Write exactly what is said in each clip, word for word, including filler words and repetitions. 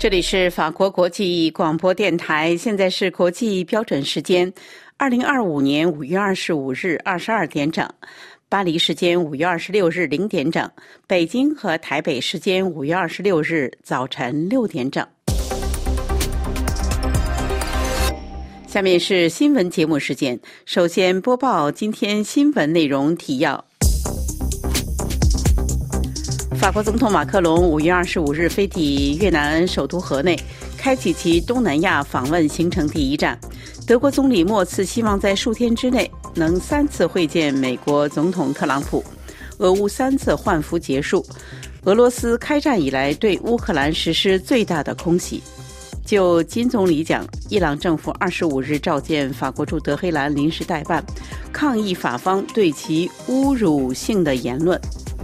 这里是法国国际广播电台，现在是国际标准时间二零二五年五月二十五日二十二点整，巴黎时间五月二十六日零点整，北京和台北时间五月二十六日早晨六点整。下面是新闻节目时间，首先播报今天新闻内容提要。法国总统马克龙五月二十五日飞抵越南首都河内，开启其东南亚访问行程第一站。德国总理默茨希望在数天之内能三次会见美国总统特朗普。俄乌三次换俘结束，俄罗斯开战以来对乌克兰实施最大的空袭。就金总理讲，伊朗政府二十五日召见法国驻德黑兰临时代办，抗议法方对其侮辱性的言论。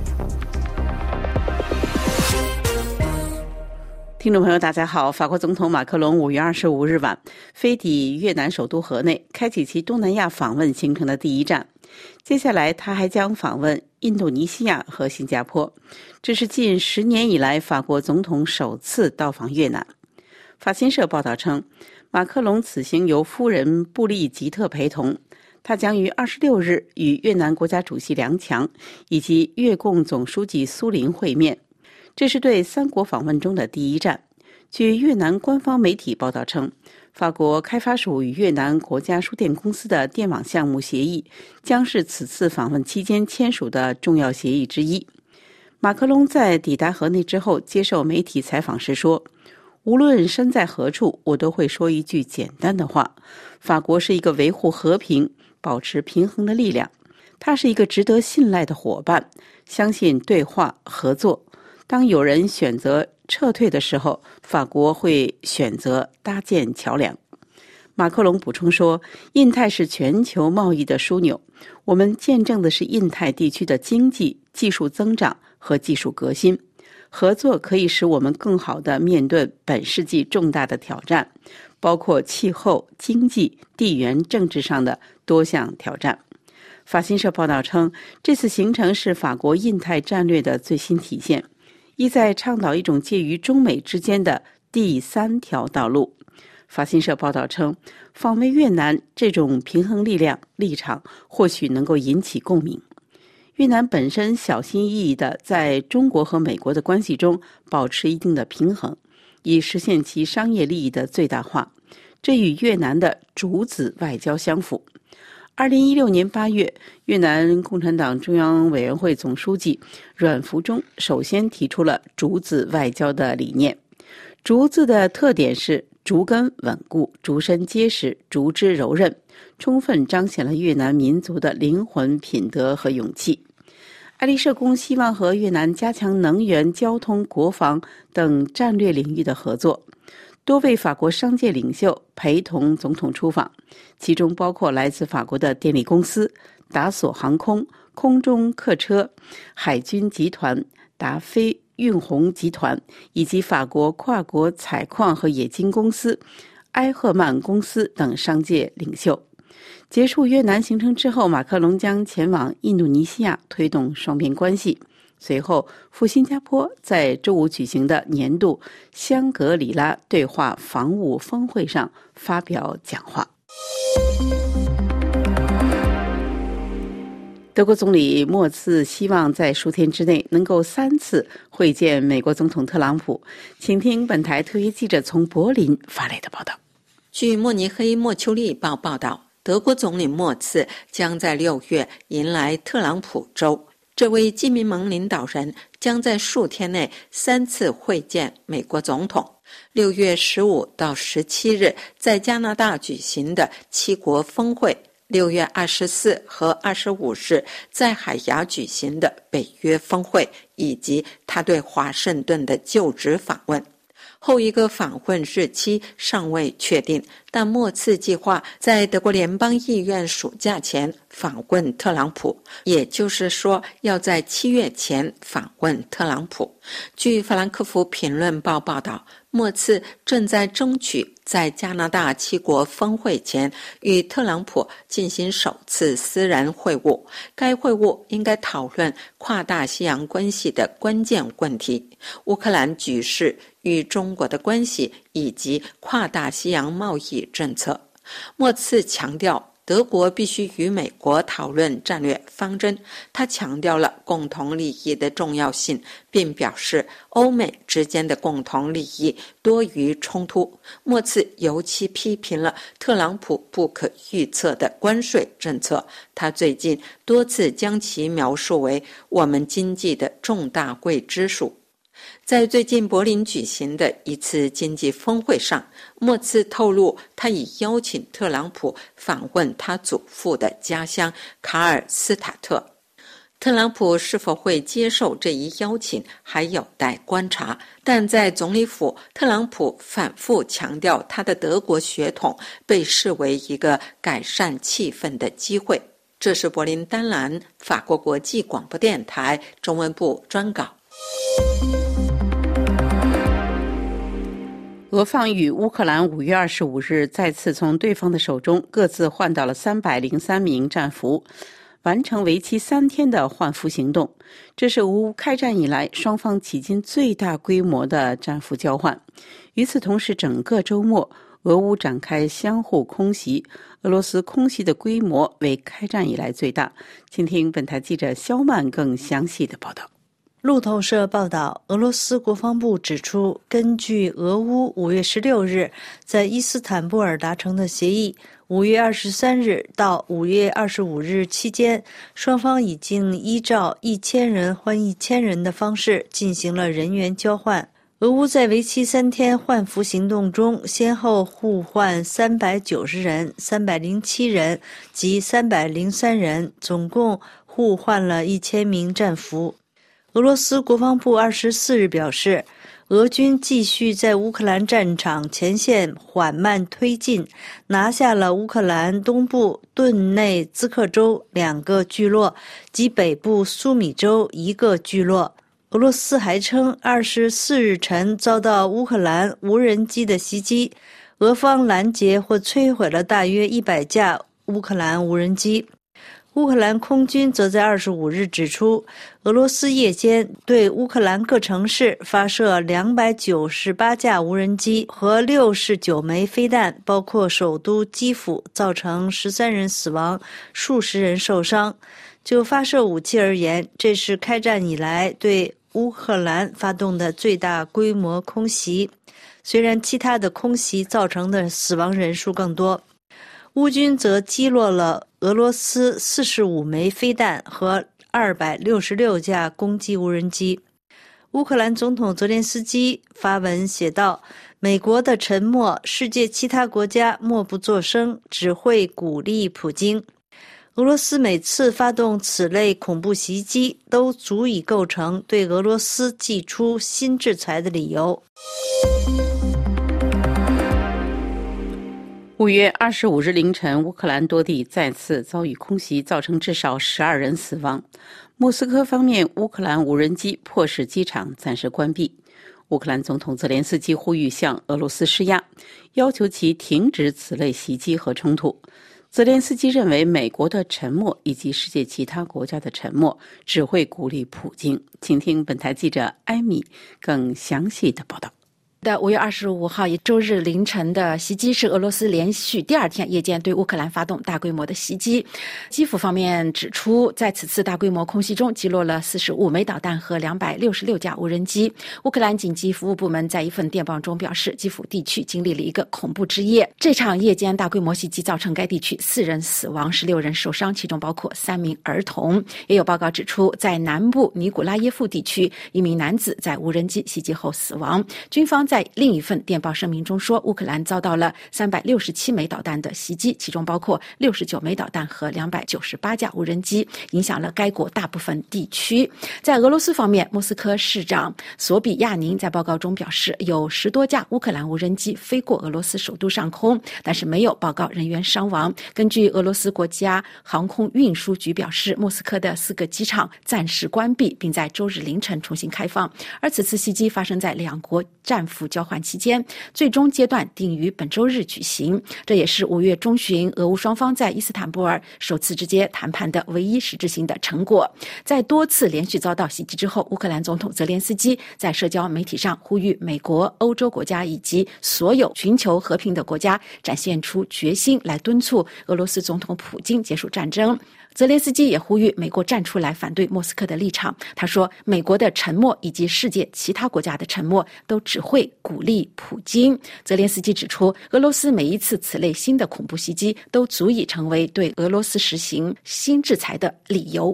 听众朋友大家好，法国总统马克龙五月二十五日晚飞抵越南首都河内，开启其东南亚访问行程的第一站。接下来他还将访问印度尼西亚和新加坡，这是近十年以来法国总统首次到访越南。法新社报道称，马克龙此行由夫人布利吉特陪同，他将于二十六日与越南国家主席梁强以及越共总书记苏林会面。这是对三国访问中的第一站。据越南官方媒体报道称，法国开发署与越南国家书店公司的电网项目协议将是此次访问期间签署的重要协议之一。马克龙在抵达河内之后接受媒体采访时说，无论身在何处，我都会说一句简单的话：法国是一个维护和平、保持平衡的力量，它是一个值得信赖的伙伴，相信对话合作。当有人选择撤退的时候，法国会选择搭建桥梁。马克龙补充说，印太是全球贸易的枢纽，我们见证的是印太地区的经济、技术增长和技术革新。合作可以使我们更好地面对本世纪重大的挑战，包括气候、经济、地缘政治上的多项挑战。法新社报道称，这次行程是法国印太战略的最新体现，意在倡导一种介于中美之间的第三条道路。法新社报道称，访问越南这种平衡力量立场或许能够引起共鸣。越南本身小心翼翼地在中国和美国的关系中保持一定的平衡，以实现其商业利益的最大化，这与越南的主子外交相符。二零一六年八月，越南共产党中央委员会总书记阮福中首先提出了主子外交的理念。竹子的特点是竹根稳固、竹身结实、竹枝柔韧，充分彰显了越南民族的灵魂、品德和勇气。爱丽舍宫希望和越南加强能源、交通、国防等战略领域的合作。多位法国商界领袖陪同总统出访，其中包括来自法国的电力公司、达索航空、空中客车、海军集团、达菲运红集团，以及法国跨国采矿和冶金公司埃赫曼公司等商界领袖。结束越南行程之后，马克龙将前往印度尼西亚推动双边关系，随后赴新加坡，在周五举行的年度香格里拉对话防务峰会上发表讲话。德国总理默茨希望在数天之内能够三次会见美国总统特朗普。请听本台特约记者从柏林发来的报道。 据慕尼黑莫丘利报报道，德国总理默茨将在六月迎来特朗普州。这位基民盟领导人将在数天内三次会见美国总统。六月十五到十七日在加拿大举行的七国峰会，六月二十四和二十五日在海牙举行的北约峰会，以及他对华盛顿的就职访问。后一个访问日期尚未确定，但默茨计划在德国联邦议院暑假前访问特朗普，也就是说要在七月前访问特朗普。据法兰克福评论报报道， 莫茨正在争取在加拿大七国峰会前与特朗普进行首次私人会晤，该会晤应该讨论跨大西洋关系的关键问题，乌克兰局势与中国的关系以及跨大西洋贸易政策。莫茨强调德国必须与美国讨论战略方针，他强调了共同利益的重要性，并表示欧美之间的共同利益多于冲突。莫茨尤其批评了特朗普不可预测的关税政策，他最近多次将其描述为我们经济的重大未知数。在最近柏林举行的一次经济峰会上，莫茨透露他已邀请特朗普访问他祖父的家乡卡尔斯塔特。特朗普是否会接受这一邀请还有待观察，但在总理府，特朗普反复强调他的德国血统被视为一个改善气氛的机会。这是柏林丹兰法国国际广播电台中文部专稿。 俄方与乌克兰五月二十五日再次从对方的手中各自换到了三百零三名战俘，完成为期三天的换俘行动。这是俄乌开战以来双方迄今最大规模的战俘交换。与此同时，整个周末俄乌展开相互空袭，俄罗斯空袭的规模为开战以来最大。请听本台记者肖曼更详细的报道。 路透社报道，俄罗斯国防部指出，根据俄乌五月十六日在伊斯坦布尔达成的协议，五月二十三日到五月二十五日期间，双方已经依照一千人换一千人的方式进行了人员交换。俄乌在为期三天换俘行动中，先后互换三百九十人、三百零七人及三百零三人，总共互换了一千名战俘。俄罗斯国防部二十四日表示，俄军继续在乌克兰战场前线缓慢推进，拿下了乌克兰东部顿内兹克州两个聚落及北部苏米州一个聚落。俄罗斯还称，二十四日晨遭到乌克兰无人机的袭击，俄方拦截或摧毁了大约一百架乌克兰无人机。乌克兰空军则在二十五日指出，俄罗斯夜间对乌克兰各城市发射两百九十八架无人机和六十九枚飞弹，包括首都基辅，造成十三人死亡，数十人受伤。就发射武器而言，这是开战以来对乌克兰发动的最大规模空袭，虽然其他的空袭造成的死亡人数更多。乌军则击落了俄罗斯四十五枚飞弹和二百六十六架攻击无人机。乌克兰总统泽连斯基发文写道，美国的沉默，世界其他国家默不作声，只会鼓励普京。俄罗斯每次发动此类恐怖袭击，都足以构成对俄罗斯祭出新制裁的理由。 五月二十五日凌晨，乌克兰多地再次遭遇空袭，造成至少十二人死亡。莫斯科方面，乌克兰无人机迫使机场暂时关闭。乌克兰总统泽连斯基呼吁向俄罗斯施压，要求其停止此类袭击和冲突。泽连斯基认为，美国的沉默以及世界其他国家的沉默只会鼓励普京。请听本台记者艾米更详细的报道。 的五月二十五号，也周日凌晨的袭击是俄罗斯连续第二天夜间对乌克兰发动大规模的袭击。基辅方面指出，在此次大规模空袭中击落了四十五枚导弹和两百六十六架无人机。乌克兰紧急服务部门在一份电报中表示，基辅地区经历了一个恐怖之夜。这场夜间大规模袭击造成该地区四人死亡，十六人受伤，其中包括三名儿童。也有报告指出，在南部尼古拉耶夫地区，一名男子在无人机袭击后死亡。军方在另一份电报声明中说，乌克兰遭到了三百六十七枚导弹的袭击，其中包括六十九枚导弹和两百九十八架无人机，影响了该国大部分地区。在俄罗斯方面，莫斯科市长索比亚宁在报告中表示，有十多架乌克兰无人机飞过俄罗斯首都上空，但是没有报告人员伤亡。根据俄罗斯国家航空运输局表示，莫斯科的四个机场暂时关闭，并在周日凌晨重新开放。而此次袭击发生在两国战俘俘交换期间，最终阶段定于本周日举行。这也是五月中旬俄乌双方在伊斯坦布尔首次直接谈判的唯一实质性的成果。在多次连续遭到袭击之后，乌克兰总统泽连斯基在社交媒体上呼吁美国、欧洲国家以及所有寻求和平的国家展现出决心，来敦促俄罗斯总统普京结束战争。泽连斯基也呼吁美国站出来反对莫斯科的立场。他说，美国的沉默以及世界其他国家的沉默都只会鼓励普京。泽连斯基指出，俄罗斯每一次此类新的恐怖袭击都足以成为对俄罗斯实行新制裁的理由。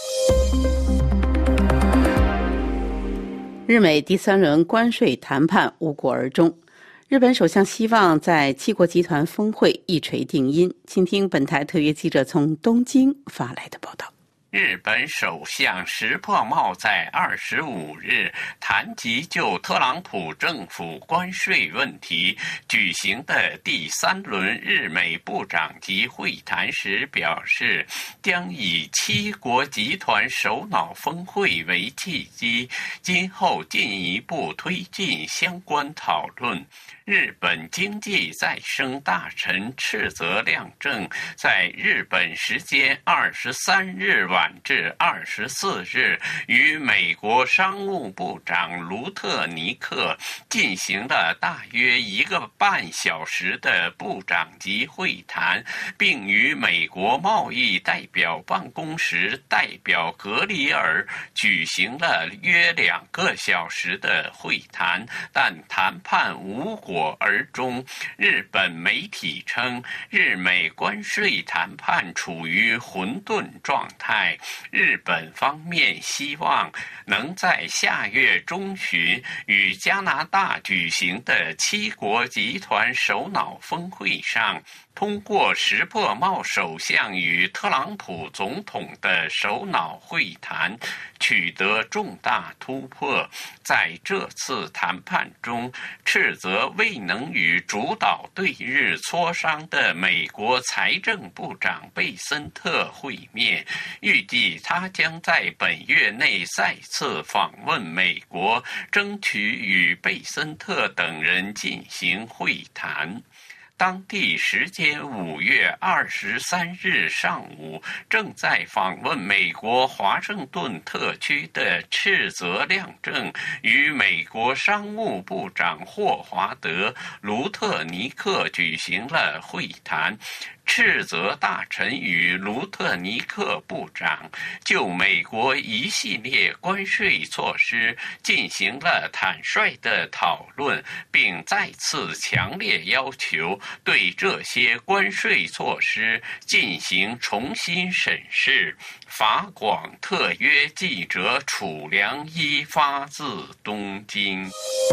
日美第三轮关税谈判无果而终。日本首相希望在七国集团峰会一锤定音。请听本台特约记者从东京发来的报道。 日本首相石破茂在二十五日谈及就特朗普政府关税问题举行的第三轮日美部长级会谈时表示，将以七国集团首脑峰会为契机，今后进一步推进相关讨论。日本经济再生大臣赤泽亮正在日本时间二十三日晚至二十四日与美国商务部长卢特尼克进行了大约一个半小时的部长级会谈，并与美国贸易代表办公室代表格里尔举行了约两个小时的会谈，但谈判无果而终。日本媒体称，日美关税谈判处于混沌状态。日本方面希望能在下月中旬与加拿大举行的七国集团首脑峰会上，通过石破茂首相与特朗普总统的首脑会谈，取得重大突破。在这次谈判中，斥责未能与主导对日磋商的美国财政部长贝森特会面，预计他将在本月内再次访问美国，争取与贝森特等人进行会谈。当地时间五月二十三日上午，正在访问美国华盛顿特区的赤泽亮正与美国商务部长霍华德·卢特尼克举行了会谈。斥责大臣与卢特尼克部长就美国一系列关税措施进行了坦率的讨论，并再次强烈要求对这些关税措施进行重新审视。法广特约记者楚良一发自东京。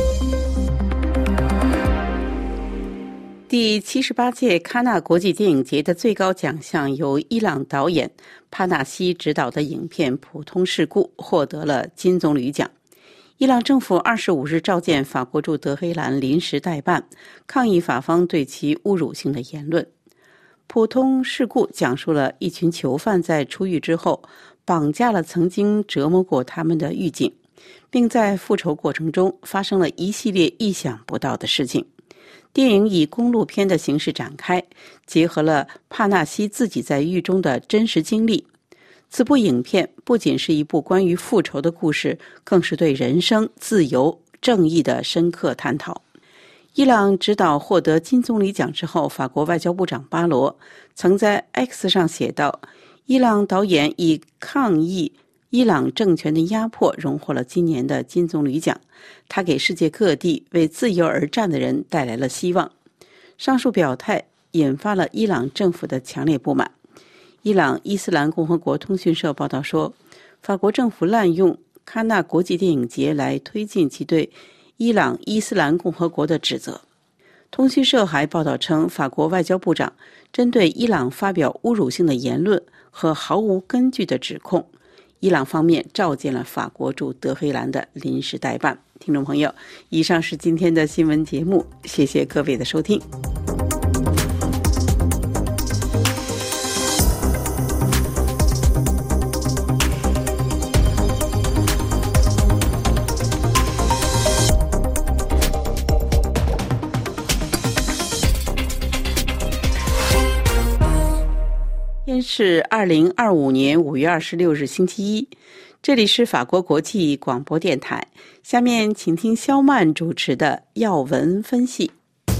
第七十八届喀纳国际电影节的最高奖项由伊朗导演帕纳西执导的影片《普通事故》获得了金棕榈奖。伊朗政府二十五日召见法国驻德黑兰临时代办，抗议法方对其侮辱性的言论。《普通事故》讲述了一群囚犯在出狱之后绑架了曾经折磨过他们的狱警，并在复仇过程中发生了一系列意想不到的事情。电影以公路片的形式展开，结合了帕纳西自己在狱中的真实经历。此部影片不仅是一部关于复仇的故事，更是对人生、自由、正义的深刻探讨。伊朗执导获得金棕榈奖之后，法国外交部长巴罗曾在 X 上写道，伊朗导演以抗议伊朗政权的压迫荣获了今年的金棕榈奖，他给世界各地为自由而战的人带来了希望。上述表态引发了伊朗政府的强烈不满。伊朗伊斯兰共和国通讯社报道说，法国政府滥用喀纳国际电影节来推进其对伊朗伊斯兰共和国的指责。通讯社还报道称，法国外交部长针对伊朗发表侮辱性的言论和毫无根据的指控，伊朗方面召见了法国驻德黑兰的临时代办。听众朋友，以上是今天的新闻节目，谢谢各位的收听。 是二零二五年五月二十六日星期一，这里是法国国际广播电台。下面请听肖曼主持的要闻分析。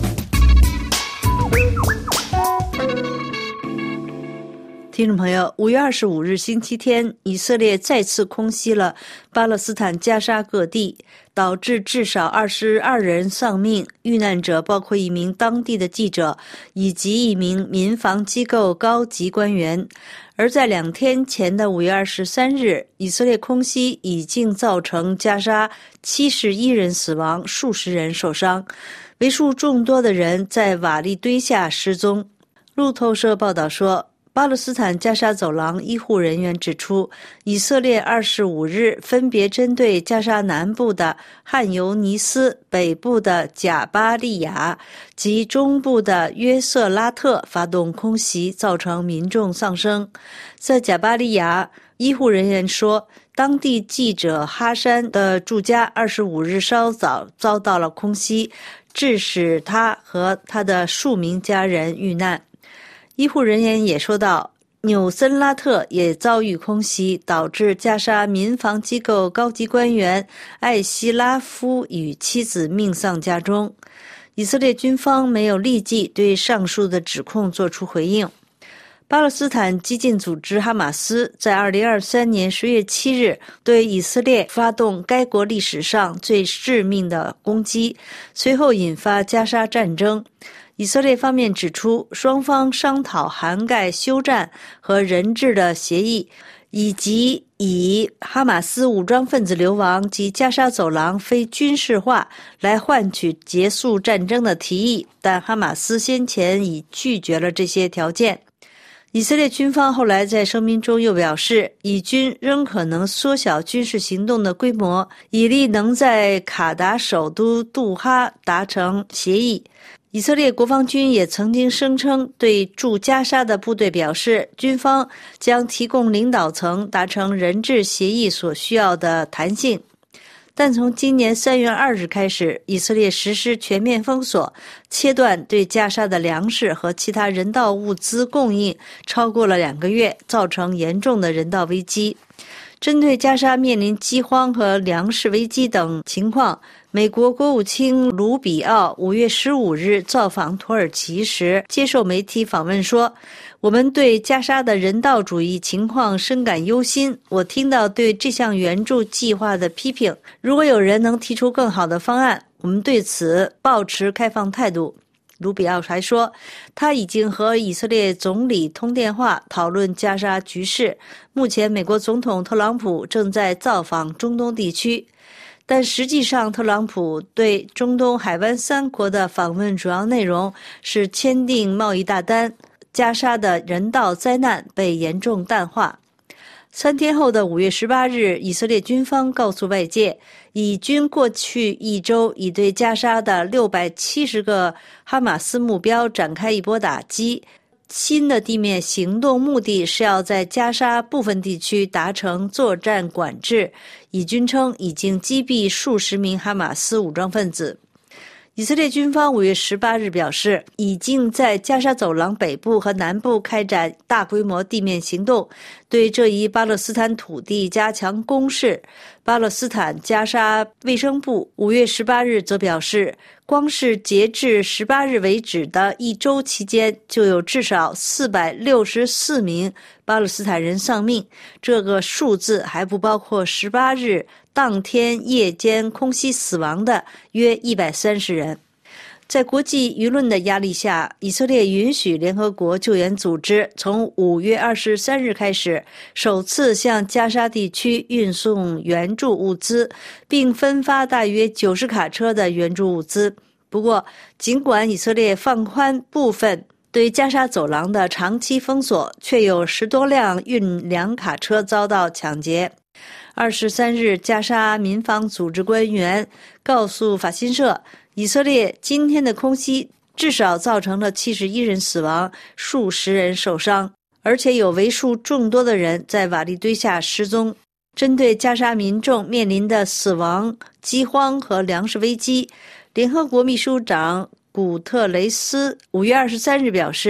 听众朋友，五月二十五日星期天，以色列再次空袭了巴勒斯坦加沙各地，导致至少二十二人丧命，遇难者包括一名当地的记者以及一名民防机构高级官员。而在两天前的五月二十三日，以色列空袭已经造成加沙七十一人死亡，数十人受伤，为数众多的人在瓦砾堆下失踪。路透社报道说，巴勒斯坦加沙走廊医护人员指出，以色列二十五日分别针对加沙南部的汉尤尼斯、北部的贾巴利亚及中部的约瑟拉特发动空袭，造成民众丧生。在贾巴利亚，医护人员说，当地记者哈山的住家二十五日稍早遭到了空袭，致使他和他的数名家人遇难。医护人员也说到，纽森拉特也遭遇空袭，导致加沙民防机构高级官员艾希拉夫与妻子命丧家中。以色列军方没有立即对上述的指控作出回应。巴勒斯坦激进组织哈马斯在二零二三年十月七日对以色列发动该国历史上最致命的攻击，随后引发加沙战争。以色列方面指出，双方商讨涵盖休战和人质的协议，以及以哈马斯武装分子流亡及加沙走廊非军事化来换取结束战争的提议，但哈马斯先前已拒绝了这些条件。以色列军方后来在声明中又表示，以军仍可能缩小军事行动的规模，以利能在卡达首都杜哈达成协议。以色列国防军也曾经声称，对驻加沙的部队表示，军方将提供领导层达成人质协议所需要的弹性。但从今年三月二日开始，以色列实施全面封锁，切断对加沙的粮食和其他人道物资供应超过了两个月，造成严重的人道危机。针对加沙面临饥荒和粮食危机等情况，美国国务卿卢比奥五月十五日造访土耳其时，接受媒体访问说，我们对加沙的人道主义情况深感忧心，我听到对这项援助计划的批评，如果有人能提出更好的方案，我们对此抱持开放态度。卢比奥还说，他已经和以色列总理通电话讨论加沙局势。目前，美国总统特朗普正在造访中东地区，但实际上，特朗普对中东海湾三国的访问主要内容是签订贸易大单，加沙的人道灾难被严重淡化。三天后的五月十八日，以色列军方告诉外界，以军过去一周已对加沙的六百七十个哈马斯目标展开一波打击。新的地面行动目的是要在加沙部分地区达成作战管制。以军称已经击毙数十名哈马斯武装分子。以色列军方五月十八日表示，已经在加沙走廊北部和南部开展大规模地面行动，对这一巴勒斯坦土地加强攻势。巴勒斯坦加沙卫生部五月十八日则表示，光是截至十八日为止的一周期间，就有至少四百六十四名巴勒斯坦人丧命，这个数字还不包括十八日当天夜间空袭死亡的约一百三十人。在国际舆论的压力下，以色列允许联合国救援组织从五月二十三日开始首次向加沙地区运送援助物资，并分发大约九十卡车的援助物资。不过，尽管以色列放宽部分对加沙走廊的长期封锁，却有十多辆运粮卡车遭到抢劫。二十三日，加沙民防组织官员告诉法新社，以色列今天的空袭至少造成了七十一人死亡，数十人受伤，而且有为数众多的人在瓦砾堆下失踪。针对加沙民众面临的死亡、饥荒和粮食危机，联合国秘书长古特雷斯五月二十三日表示，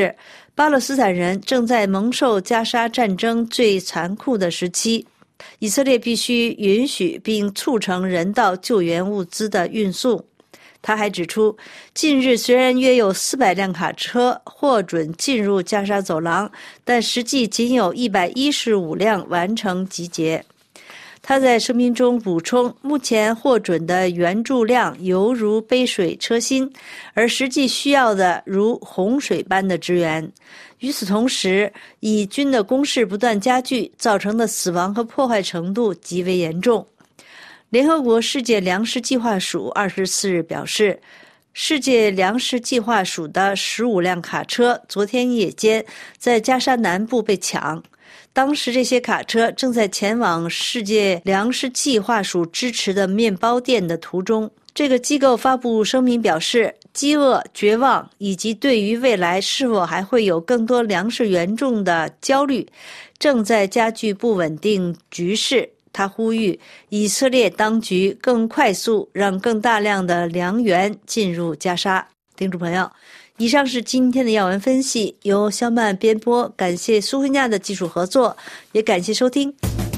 巴勒斯坦人正在蒙受加沙战争最残酷的时期，以色列必须允许并促成人道救援物资的运送。他还指出，近日虽然约有四百辆卡车获准进入加沙走廊，但实际仅有一百一十五辆完成集结。他在声明中补充，目前获准的援助量犹如杯水车薪，而实际需要的如洪水般的支援。与此同时，以军的攻势不断加剧，造成的死亡和破坏程度极为严重。联合国世界粮食计划署二十四日表示，世界粮食计划署的十五辆卡车昨天夜间在加沙南部被抢，当时这些卡车正在前往世界粮食计划署支持的面包店的途中。这个机构发布声明表示，饥饿、绝望以及对于未来是否还会有更多粮食援助的焦虑正在加剧不稳定局势。他呼吁以色列当局更快速让更大量的粮源进入加沙。听众朋友，以上是今天的要闻分析，由肖曼编播，感谢苏慧亚的技术合作，也感谢收听。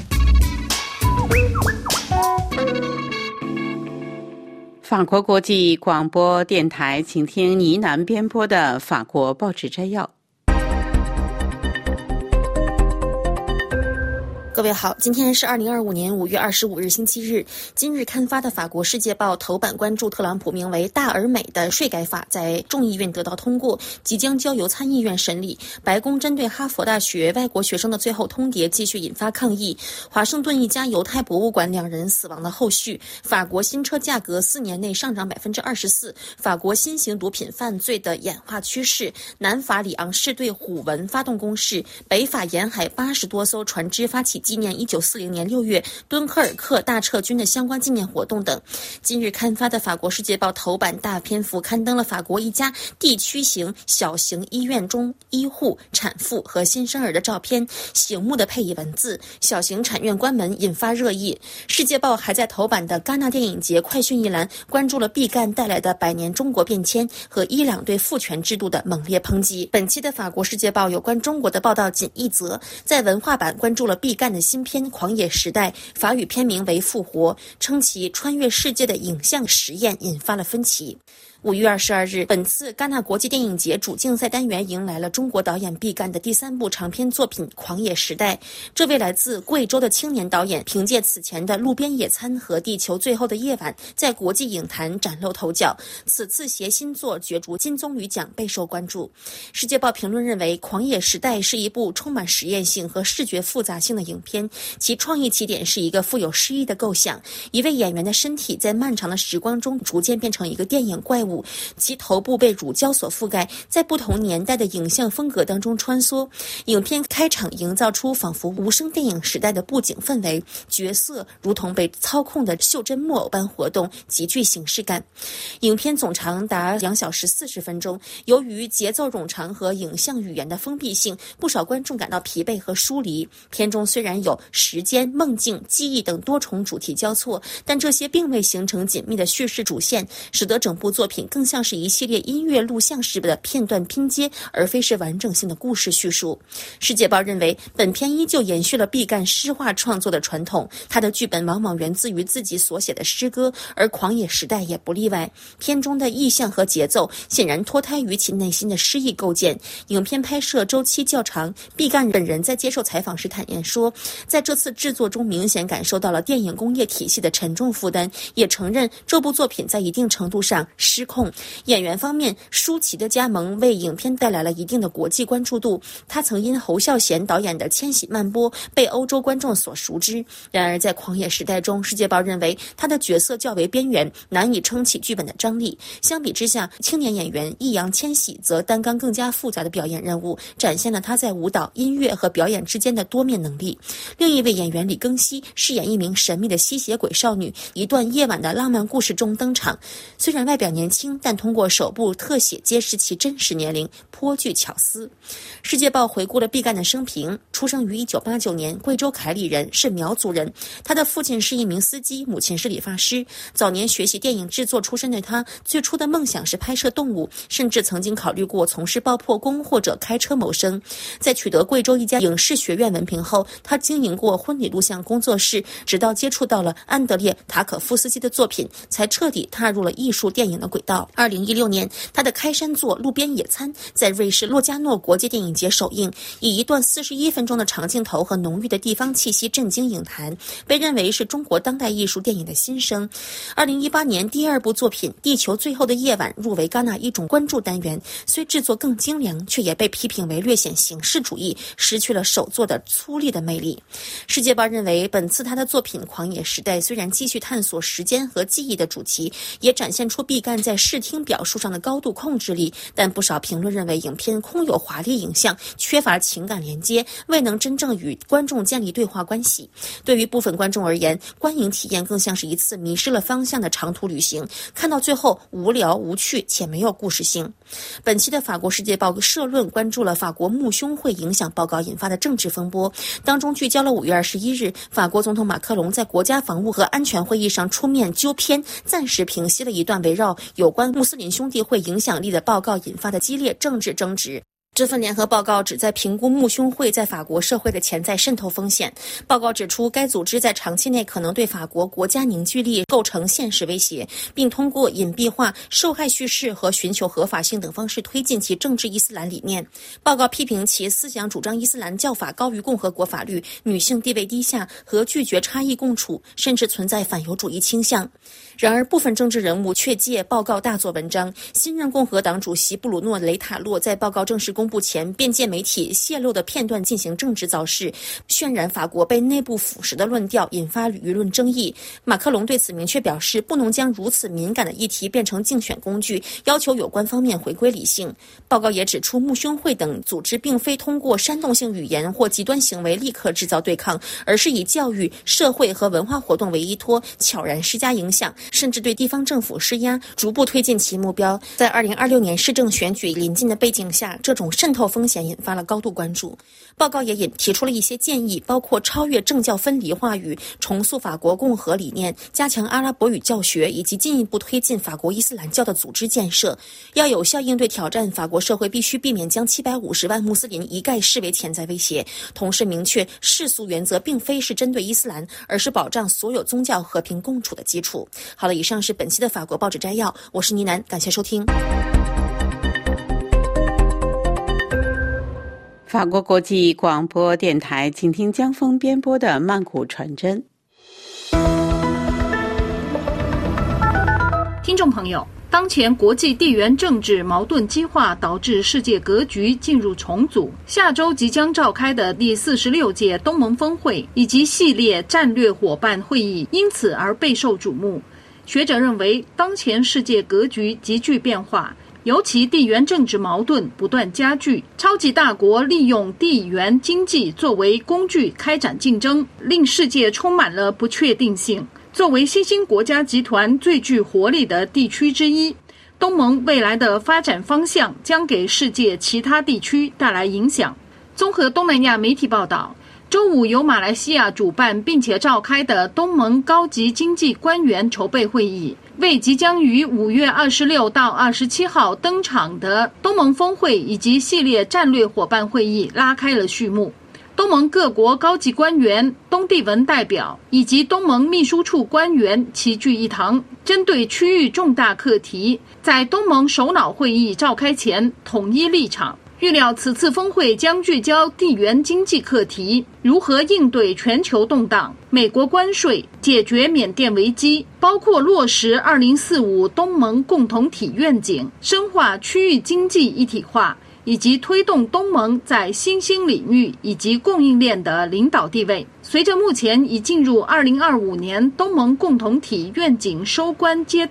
法国国际广播电台，请听倪楠编播的法国报纸摘要。 各位好，今天是二零二五年五月二十五日星期日。今日刊发的法国《世界报》头版关注特朗普名为大而美的税改法在众议院得到通过，即将交由参议院审理。白宫针对哈佛大学外国学生的最后通牒继续引发抗议。华盛顿一家犹太博物馆两人死亡的后续。法国新车价格四年内上涨百分之二十四。法国新型毒品犯罪的演化趋势。南法里昂市对虎纹发动攻势。北法沿海八十多艘船只发起纪念一九四零年六月敦刻尔克大撤军的相关纪念活动等。今日刊发的法国《世界报》头版大篇幅刊登了法国一家地区型小型医院中医护、产妇和新生儿的照片，醒目的配以文字：小型产院关门引发热议。《世界报》还在头版的戛纳电影节快讯一栏关注了毕赣带来的百年中国变迁和伊朗对父权制度的猛烈抨击。本期的法国《世界报》有关中国的报道仅一则，在文化版关注了毕赣的新片《狂野时代》，法语片名为《复活》，称其穿越世界的影像实验引发了分歧。五月二十二日，本次戛纳国际电影节主竞赛单元迎来了中国导演毕赣的第三部长片作品《狂野时代》。这位来自贵州的青年导演，凭借此前的《路边野餐》和《地球最后的夜晚》在国际影坛崭露头角。此次携新作角逐金棕榈奖，备受关注。世界报评论认为，《狂野时代》是一部充满实验性和视觉复杂性的影片，其创意起点是一个富有诗意的构想：一位演员的身体在漫长的时光中逐渐变成一个电影怪物。其头部被乳胶所覆盖，在不同年代的影像风格当中穿梭。影片开场营造出仿佛无声电影时代的布景氛围，角色如同被操控的袖珍木偶般活动，极具形式感。影片总长达两小时四十分钟，由于节奏冗长和影像语言的封闭性，不少观众感到疲惫和疏离。片中虽然有时间、梦境、记忆等多重主题交错，但这些并未形成紧密的叙事主线，使得整部作品更像是一系列音乐录像式的片段拼接，而非是完整性的故事叙述。世界报认为，本片依旧延续了毕赣诗化创作的传统，他的剧本往往源自于自己所写的诗歌，而《狂野时代》也不例外。片中的意象和节奏显然脱胎于其内心的诗意构建。影片拍摄周期较长，毕赣本人在接受采访时坦言说，在这次制作中明显感受到了电影工业体系的沉重负担，也承认这部作品在一定程度上失控。演员方面，舒淇的加盟为影片带来了一定的国际关注度，他曾因侯孝贤导演的《千禧曼波》被欧洲观众所熟知。然而在《狂野时代》中，世界报认为他的角色较为边缘，难以撑起剧本的张力。相比之下，青年演员易烊千玺则担纲更加复杂的表演任务，展现了他在舞蹈、音乐和表演之间的多面能力。另一位演员李庚希饰演一名神秘的吸血鬼少女，一段夜晚的浪漫故事中登场。虽然外表年轻轻，但通过手部特写揭示其真实年龄，颇具巧思。世界报回顾了毕赣的生平，出生于一九八九年，贵州凯里人，是苗族人。他的父亲是一名司机，母亲是理发师。早年学习电影制作出身的他，最初的梦想是拍摄动物，甚至曾经考虑过从事爆破工或者开车谋生。在取得贵州一家影视学院文凭后，他经营过婚礼录像工作室，直到接触到了安德烈·塔可夫斯基的作品，才彻底踏入了艺术电影的轨道。二零一六年，他的开山作《路边野餐》在瑞士洛迦诺国际电影节首映，以一段四十一分钟的长镜头和浓郁的地方气息震惊影坛，被认为是中国当代艺术电影的新生。二零一八年，第二部作品《地球最后的夜晚》入围戛纳一种关注单元，虽制作更精良，却也被批评为略显形式主义，失去了首作的粗粝的魅力。世界报认为，本次他的作品《狂野时代》虽然继续探索时间和记忆的主题，也展现出毕赣在视听表述上的高度控制力，但不少评论认为影片空有华丽影像，缺乏情感连接，未能真正与观众建立对话关系。对于部分观众而言，观影体验更像是一次迷失了方向的长途旅行，看到最后无聊无趣且没有故事性。本期的法国世界报社论关注了法国慕兄会影响报告引发的政治风波，当中聚焦了五月二十一日法国总统马克龙在国家防务和安全会议上出面纠偏，暂时平息了一段围绕有关穆斯林兄弟会影响力的报告引发的激烈政治争执。这份联合报告旨在评估慕兄会在法国社会的潜在渗透风险。报告指出，该组织在长期内可能对法国国家凝聚力构成现实威胁，并通过隐蔽化、受害叙事和寻求合法性等方式推进其政治伊斯兰理念。报告批评其思想主张伊斯兰教法高于共和国法律，女性地位低下和拒绝差异共处，甚至存在反犹主义倾向。然而，部分政治人物却借报告大做文章。新任共和党主席布鲁诺·雷塔洛在报告正式公布前，便借媒体泄露的片段进行政治造势，渲染法国被内部腐蚀的论调，引发舆论争议。马克龙对此明确表示，不能将如此敏感的议题变成竞选工具，要求有关方面回归理性。报告也指出，慕兄会等组织并非通过煽动性语言或极端行为立刻制造对抗，而是以教育、社会和文化活动为依托，悄然施加影响，甚至对地方政府施压，逐步推进其目标。在二零二六年市政选举临近的背景下，这种渗透风险引发了高度关注。报告也提出了一些建议，包括超越政教分离话语，重塑法国共和理念，加强阿拉伯语教学，以及进一步推进法国伊斯兰教的组织建设。要有效应对挑战，法国社会必须避免将七百五十万穆斯林一概视为潜在威胁，同时明确世俗原则并非是针对伊斯兰，而是保障所有宗教和平共处的基础。好了，以上是本期的法国报纸摘要，我是倪楠，感谢收听。 法国国际广播电台，请听江峰编播的《曼谷传真》。 听众朋友，当前国际地缘政治矛盾激化，导致世界格局进入重组。下周即将召开的第四十六届东盟峰会以及系列战略伙伴会议，因此而备受瞩目。学者认为，当前世界格局急剧变化，尤其地缘政治矛盾不断加剧，超级大国利用地缘经济作为工具开展竞争，令世界充满了不确定性。作为新兴国家集团最具活力的地区之一，东盟未来的发展方向将给世界其他地区带来影响。综合东南亚媒体报道，周五由马来西亚主办并且召开的东盟高级经济官员筹备会议，为即将于五月二十六到二十七号登场的东盟峰会以及系列战略伙伴会议拉开了序幕。东盟各国高级官员、东帝汶代表以及东盟秘书处官员齐聚一堂，针对区域重大课题，在东盟首脑会议召开前统一立场。预料此次峰会将聚焦地缘经济课题，如何应对全球动荡、美国关税、解决缅甸危机，包括落实二零四五东盟共同体愿景，深化区域经济一体化，以及推动东盟在新兴领域以及供应链的领导地位。随着目前已进入二零二五年东盟共同体愿景收官阶段，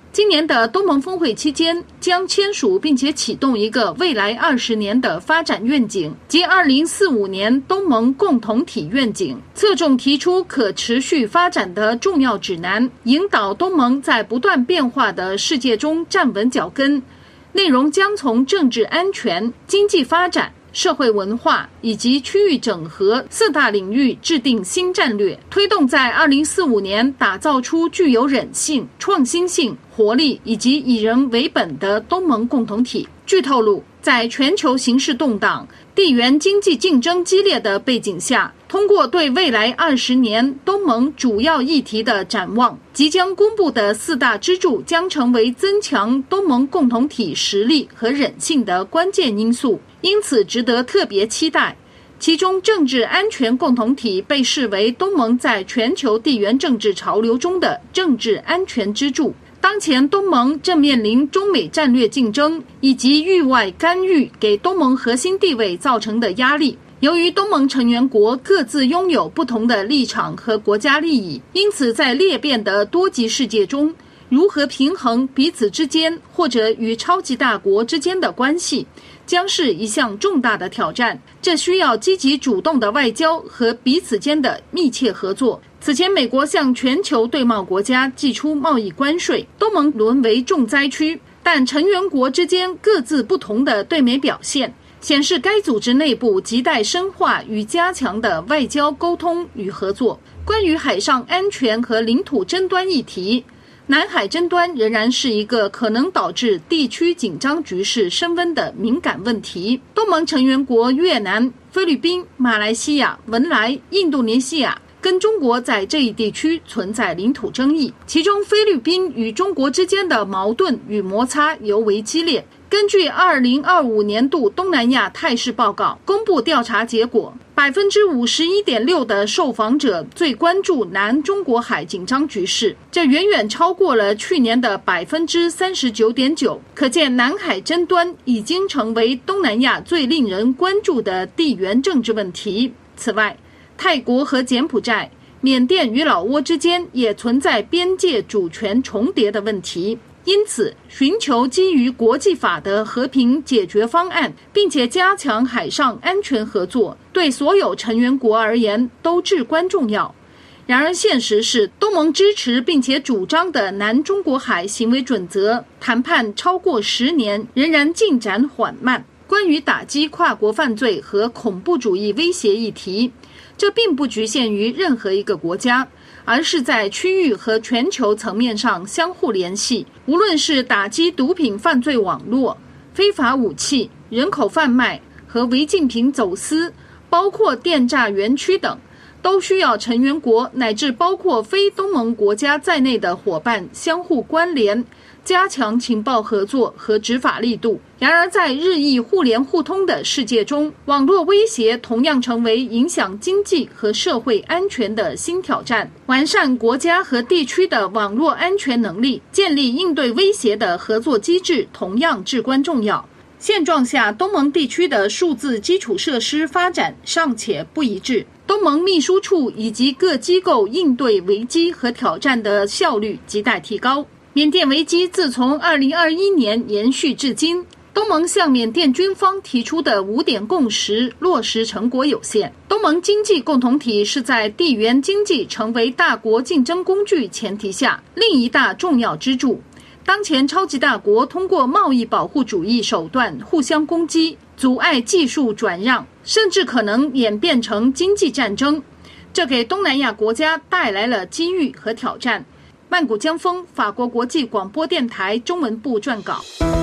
今年的东盟峰会期间，将签署并且启动一个未来二十年的发展愿景及二零四五年东盟共同体愿景，侧重提出可持续发展的重要指南，引导东盟在不断变化的世界中站稳脚跟。内容将从政治安全、经济发展、社会文化以及区域整合四大领域制定新战略，推动在二零四五年打造出具有韧性、创新性、活力以及以人为本的东盟共同体。据透露，在全球形势动荡、地缘经济竞争激烈的背景下，通过对未来二十年东盟主要议题的展望，即将公布的四大支柱将成为增强东盟共同体实力和韧性的关键因素，因此值得特别期待。其中，政治安全共同体被视为东盟在全球地缘政治潮流中的政治安全支柱。当前东盟正面临中美战略竞争以及域外干预给东盟核心地位造成的压力。由于东盟成员国各自拥有不同的立场和国家利益，因此在裂变的多极世界中，如何平衡彼此之间或者与超级大国之间的关系，将是一项重大的挑战。这需要积极主动的外交和彼此间的密切合作。此前，美国向全球对贸国家寄出贸易关税，东盟沦为重灾区，但成员国之间各自不同的对美表现，显示该组织内部亟待深化与加强的外交沟通与合作。关于海上安全和领土争端议题，南海争端仍然是一个可能导致地区紧张局势升温的敏感问题。东盟成员国越南、菲律宾、马来西亚、文莱、印度尼西亚跟中国在这一地区存在领土争议，其中菲律宾与中国之间的矛盾与摩擦尤为激烈。根据二零二五年度东南亚态势报告公布调查结果， 百分之五十一点六 的受访者最关注南中国海紧张局势，这远远超过了去年的 百分之三十九点九， 可见南海争端已经成为东南亚最令人关注的地缘政治问题。此外，泰国和柬埔寨、缅甸与老挝之间也存在边界主权重叠的问题，因此寻求基于国际法的和平解决方案，并且加强海上安全合作，对所有成员国而言都至关重要。然而现实是，东盟支持并且主张的南中国海行为准则谈判超过十年，仍然进展缓慢。关于打击跨国犯罪和恐怖主义威胁议题，这并不局限于任何一个国家，而是在区域和全球层面上相互联系。无论是打击毒品犯罪网络、非法武器、人口贩卖和违禁品走私，包括电诈园区等，都需要成员国乃至包括非东盟国家在内的伙伴相互关联，加强情报合作和执法力度。然而，在日益互联互通的世界中，网络威胁同样成为影响经济和社会安全的新挑战。完善国家和地区的网络安全能力，建立应对威胁的合作机制同样至关重要。现状下，东盟地区的数字基础设施发展尚且不一致，东盟秘书处以及各机构应对危机和挑战的效率亟待提高。缅甸危机自从二零二一年延续至今，东盟向缅甸军方提出的五点共识落实成果有限。东盟经济共同体是在地缘经济成为大国竞争工具前提下另一大重要支柱。当前超级大国通过贸易保护主义手段互相攻击，阻碍技术转让，甚至可能演变成经济战争，这给东南亚国家带来了机遇和挑战。曼谷江峰，法国国际广播电台中文部撰稿。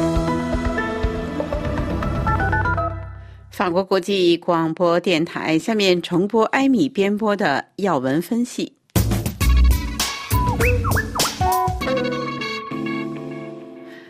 法国国际广播电台，下面重播艾米编播的要闻分析。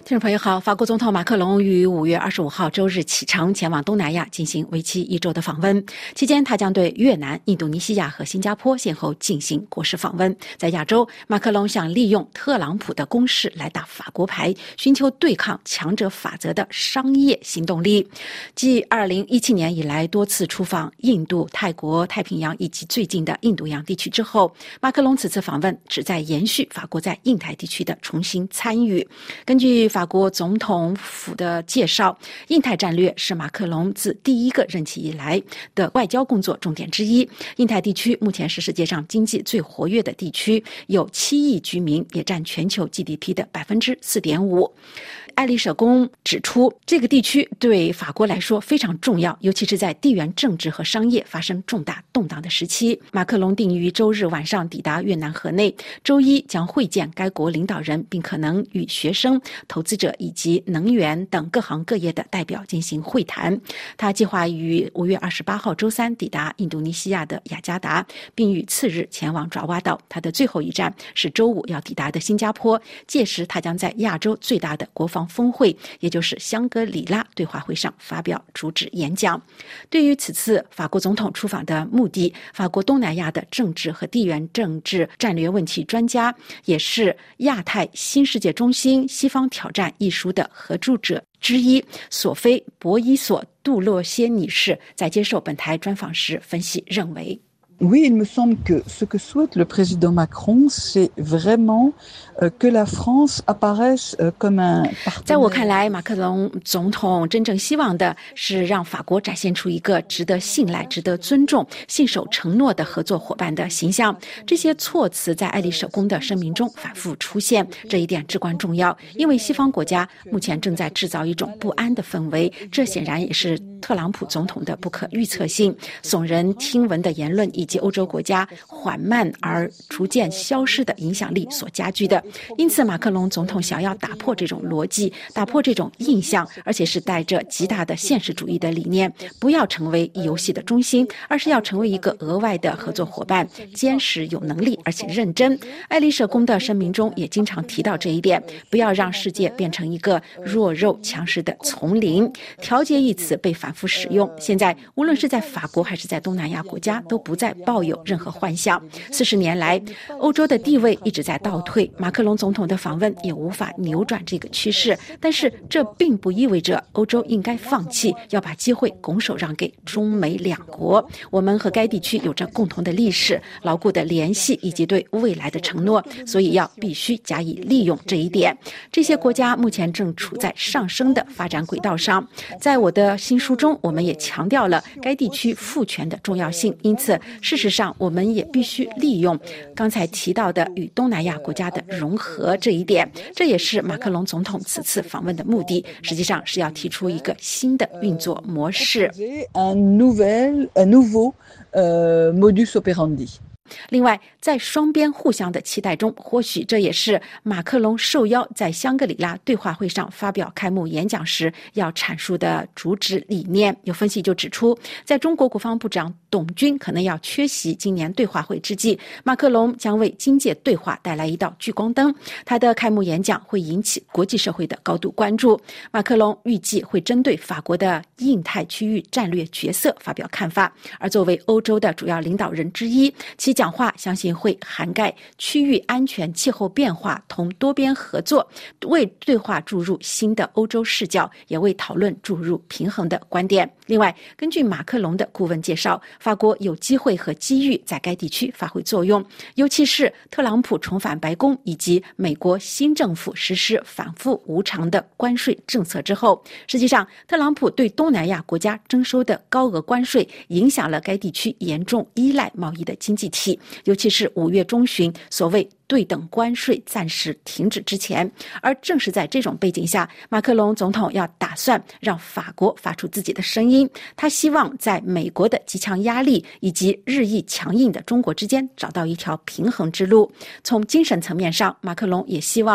听众朋友好，法国总统马克龙于五月二十五号周日启程前往东南亚进行为期一周的访问，期间他将对越南、印度尼西亚和新加坡先后进行国事访问。在亚洲，马克龙想利用特朗普的攻势来打法国牌，寻求对抗强者法则的商业行动力。继二零一七年以来多次出访印度、泰国、太平洋以及最近的印度洋地区之后，马克龙此次访问旨在延续法国在印太地区的重新参与。根据法国总统府的介绍，印太战略是马克龙自第一个任期以来的外交工作重点之一。印太地区目前是世界上经济最活跃的地区，有七亿居民，也占全球 G D P 的 百分之四点五。爱丽舍宫指出，这个地区对法国来说非常重要，尤其是在地缘政治和商业发生重大动荡的时期。马克龙定于周日晚上抵达越南河内，周一将会见该国领导人，并可能与学生、投资者以及能源等各行各业的代表进行会谈。他计划于五月二十八号周三抵达印度尼西亚的雅加达，并于次日前往爪哇岛。他的最后一站是周五要抵达的新加坡，届时他将在亚洲最大的国防峰会，也就是香格里拉对话会上发表主旨演讲。对于此次法国总统出访的目的，法国东南亚的政治和地缘政治战略问题专家，也是亚太新世界中心西方挑战一书的合著者之一索菲·博伊索·杜洛歇女士在接受本台专访时分析认为， Oui, il me semble que ce que souhaite le président Macron, c'est vraiment euh, que la France apparaisse euh, comme un partenaire. 在我看来，马克龙总统真正希望的是让法国展现出一个值得信赖、值得尊重、信守承诺的合作伙伴的形象。这些措辞在爱丽舍宫的声明中反复出现，这一点至关重要，因为西方国家目前正在制造一种不安的氛围，这显然也是特朗普总统的不可预测性、耸人听闻的言论以及欧洲国家缓慢而逐渐消失的影响力所加剧的。因此马克龙总统想要打破这种逻辑，打破这种印象，而且是带着极大的现实主义的理念，不要成为游戏的中心，而是要成为一个额外的合作伙伴，坚实有能力而且认真。爱丽舍宫的声明中也经常提到这一点，不要让世界变成一个弱肉强食的丛林。调节一词被反复使用，现在无论是在法国还是在东南亚国家都不再抱有任何幻想。四十年来，欧洲的地位一直在倒退，马克龙总统的访问也无法扭转这个趋势。但是这并不意味着欧洲应该放弃，要把机会拱手让给中美两国。我们和该地区有着共同的历史、牢固的联系以及对未来的承诺，所以要必须加以利用这一点。这些国家目前正处在上升的发展轨道上。在我的新书中，我们也强调了该地区赋权的重要性，因此事实上我们也必须利用刚才提到的与东南亚国家的融合这一点。这也是马克龙总统此次访问的目的，实际上是要提出一个新的运作模式。 Un nouvel, un nouveau euh, modus operandi. 另外，在双边互相的期待中，或许这也是马克龙受邀在香格里拉对话会上发表开幕演讲时要阐述的主旨理念。有分析就指出，在中国国防部长董军可能要缺席今年对话会之际，马克龙将为经界对话带来一道聚光灯。他的开幕演讲会引起国际社会的高度关注。马克龙预计会针对法国的印太区域战略角色发表看法，而作为欧洲的主要领导人之一，其讲话相信会涵盖区域安全、气候变化同多边合作，为对话注入新的欧洲视角，也为讨论注入平衡的观点。另外，根据马克龙的顾问介绍，法国有机会和机遇在该地区发挥作用，尤其是特朗普重返白宫以及美国新政府实施反复无常的关税政策之后。实际上，特朗普对东南亚国家征收的高额关税影响了该地区严重依赖贸易的经济体，尤其是五月中旬所谓对等关税暂时停止之前。而正是在这种背景下，马克龙总统要打算让法国发出自己的声音，他希望在美国的极强压力以及日益强硬的中国之间找到一条平衡之路。从精神层面上，马克龙也希望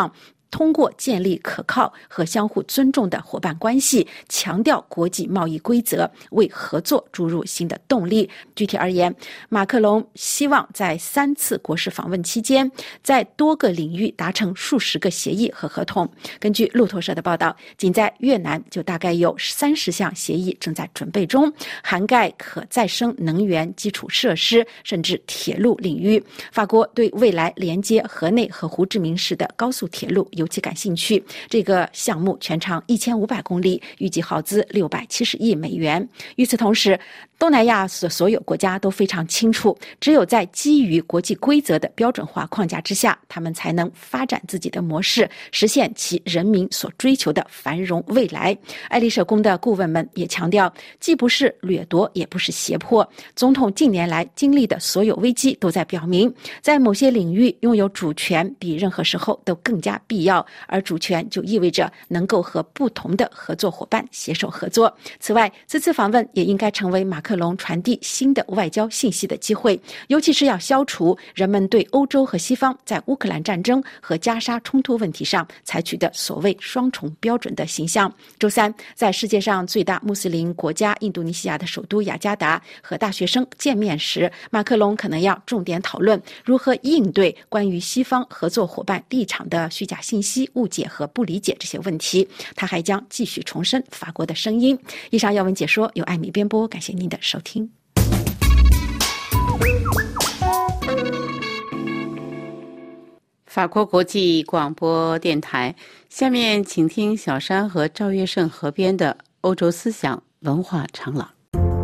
通过建立可靠和相互尊重的伙伴关系，强调国际贸易规则，为合作注入新的动力。具体而言，马克龙希望在三次国事访问期间，在多个领域达成数十个协议和合同。根据路透社的报道，仅在越南就大概有三十项协议正在准备中，涵盖可再生能源、基础设施，甚至铁路领域。法国对未来连接河内和胡志明市的高速铁路尤其感兴趣。这个项目全长一千五百公里，预计耗资六百七十亿美元。与此同时，东南亚的所有国家都非常清楚，只有在基于国际规则的标准化框架之下，他们才能发展自己的模式，实现其人民所追求的繁荣未来。爱丽舍宫的顾问们也强调，既不是掠夺，也不是胁迫。总统近年来经历的所有危机都在表明，在某些领域拥有主权比任何时候都更加必要，而主权就意味着能够和不同的合作伙伴携手合作。此外，此次访问也应该成为马克龙传递新的外交信息的机会，尤其是要消除人们对欧洲和西方在乌克兰战争和加沙冲突问题上采取的所谓双重标准的形象。周三，在世界上最大穆斯林国家印度尼西亚的首都雅加达和大学生见面时，马克龙可能要重点讨论如何应对关于西方合作伙伴立场的虚假信息、误解和不理解这些问题。他还将继续重申法国的声音。以上要闻解说由艾米编播，感谢您的收听。 法国国际广播电台，下面请听小山和赵月胜合编的欧洲思想文化长廊。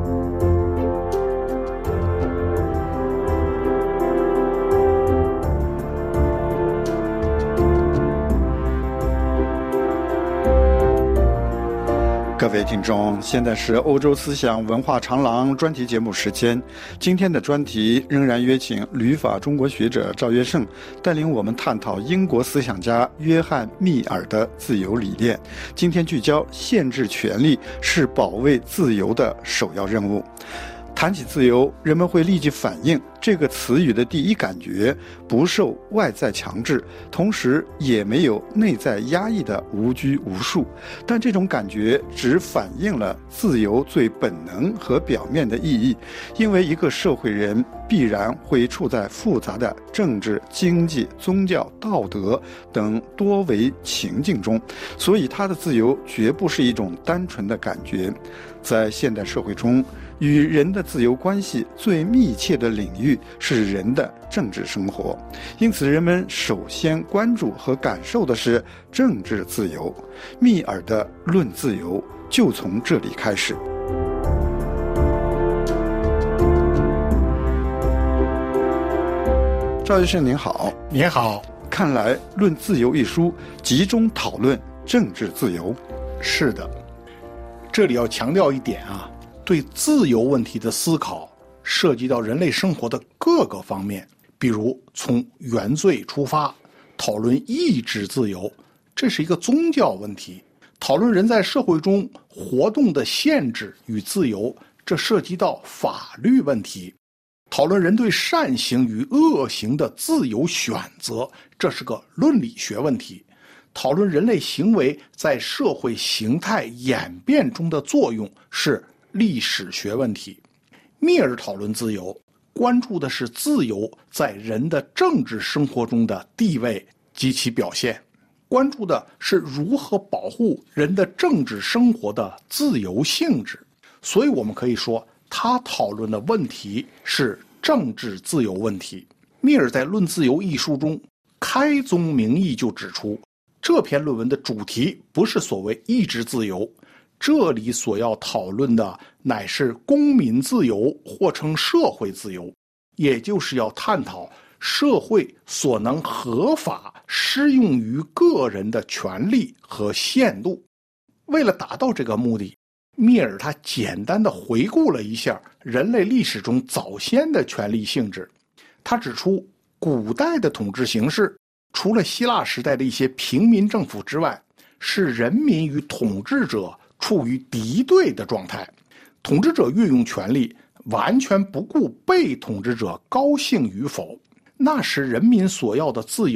各位听众，现在是欧洲思想文化长廊专题节目时间。今天的专题仍然约请旅法中国学者赵月胜带领我们探讨英国思想家约翰·密尔的自由理念。今天聚焦限制权利是保卫自由的首要任务。谈起自由，人们会立即反映这个词语的第一感觉不受外在强制，同时也没有内在压抑的无拘无束，但这种感觉只反映了自由最本能和表面的意义。因为一个社会人必然会处在复杂的政治、经济、宗教、道德等多维情境中，所以他的自由绝不是一种单纯的感觉。在现代社会中，与人的自由关系最密切的领域是人的政治生活，因此人们首先关注和感受的是政治自由。密尔的《论自由》就从这里开始。赵医生您好。 您好。 看来《论自由》一书集中讨论政治自由。 是的，这里要强调一点啊，对自由问题的思考涉及到人类生活的各个方面，比如从原罪出发讨论意志自由，这是一个宗教问题；讨论人在社会中活动的限制与自由，这涉及到法律问题；讨论人对善行与恶行的自由选择，这是个伦理学问题；讨论人类行为在社会形态演变中的作用，是历史学问题。密尔讨论自由，关注的是自由在人的政治生活中的地位及其表现，关注的是如何保护人的政治生活的自由性质。所以我们可以说，他讨论的问题是政治自由问题。密尔在《论自由》一书中开宗明义就指出，这篇论文的主题不是所谓意志自由，这里所要讨论的乃是公民自由，或称社会自由，也就是要探讨社会所能合法适用于个人的权利和限度。为了达到这个目的，密尔他简单地回顾了一下人类历史中早先的权利性质。他指出，古代的统治形式除了希腊时代的一些平民政府之外，是人民与统治者处于敌对的状态，统治者运用权力完全不顾被统治者高兴与否。那时人民所要的自由